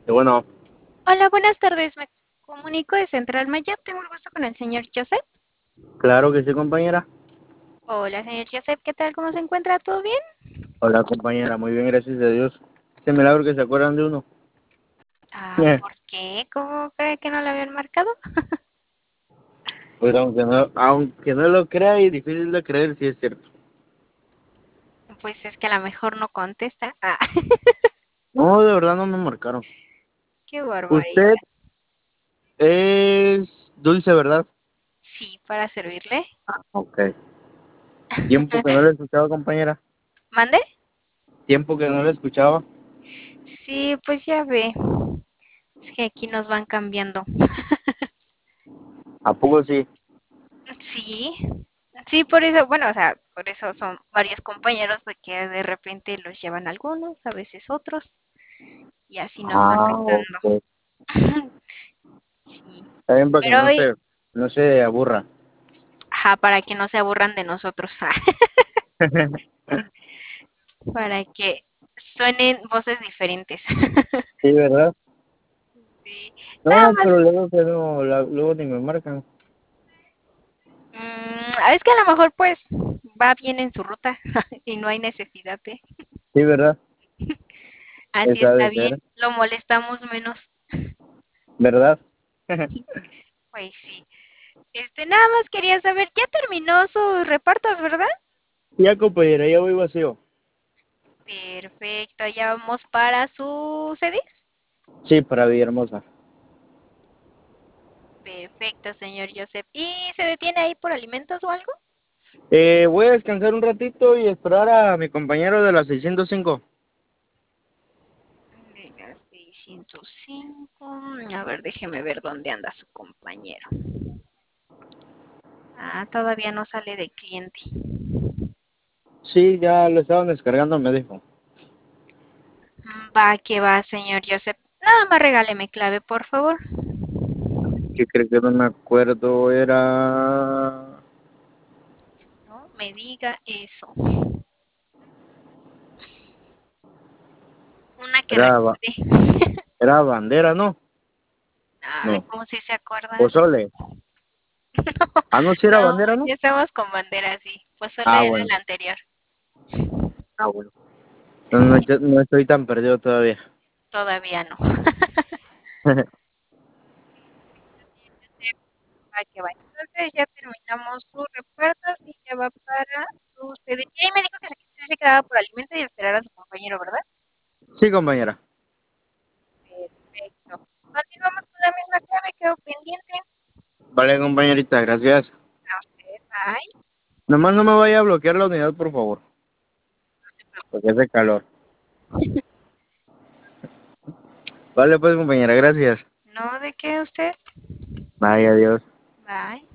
Y bueno, Hola, buenas tardes. Me comunico de Central Maya. Tengo el gusto con el señor Joseph. claro que sí, compañera. Hola, señor Joseph. ¿Qué tal? ¿Cómo se encuentra? ¿Todo bien? Hola, compañera. Muy bien, gracias a Dios. Ese milagro que se acuerdan de uno. ¿Por qué? ¿Cómo cree que no lo habían marcado? Pues aunque no lo crea y difícil de creer, sí es cierto. Pues es que a lo mejor no contesta. No, de verdad no me marcaron. Qué barbaridad. Usted es Dulce, ¿verdad? Sí, para servirle. Ok. Tiempo que no le escuchaba, compañera. ¿Mande? Tiempo que no le escuchaba. Sí, pues ya ve. Es que aquí nos van cambiando. ¿A poco sí? Sí, sí, por eso, bueno, o sea, por eso son varios compañeros de que de repente los llevan algunos, a veces otros, y así nos va Ah, rotando. ok. Sí, Está bien para que pero hoy, no se aburra. ajá, para que no se aburran de nosotros, para que suenen voces diferentes. Sí, ¿verdad? Sí, nada No, pero más. luego que no, luego ni me marcan. Es que a lo mejor pues va bien en su ruta y no hay necesidad de. Sí, ¿verdad? Así Esa está de bien, ser. lo molestamos menos. ¿Verdad? Pues sí. Nada más quería saber, ya terminó sus repartos, ¿verdad? Ya, compañera, ya voy vacío. Perfecto, ya vamos para su CDs. Sí, para Villahermosa. Perfecto, señor Joseph. ¿Y se detiene ahí por alimentos o algo? Voy a descansar un ratito y esperar a mi compañero de la 605. Venga, 605. A ver, déjeme ver dónde anda su compañero. Todavía no sale de cliente. Sí, ya lo estaban descargando, me dijo. Va que va, señor Joseph. Nada más regáleme clave, por favor. ¿Qué cree que no me acuerdo? Era... No me diga eso. Una que Era, recuerde. era bandera, ¿no? No. ¿Cómo si se acuerda? Pozole. Ah, no, si era No, bandera, ¿no? ya estamos con bandera, sí. Pues solo Ah, era bueno. el anterior. Ah, bueno. No, no, no estoy tan perdido todavía. Todavía no. Va que va. Entonces ya terminamos sus repartos y ya va para su CD. Y ahí me dijo que se quedaba por alimento y esperar a su compañero, ¿verdad? Sí, compañera. Perfecto. Continuamos con la misma clave, quedó pendiente. Vale, compañerita, gracias. A usted, ay, Nomás no me vaya a bloquear la unidad, por favor, no se preocupe. porque hace calor. Vale, pues, compañera, gracias. No, ¿de qué usted? Bye, adiós. Bye.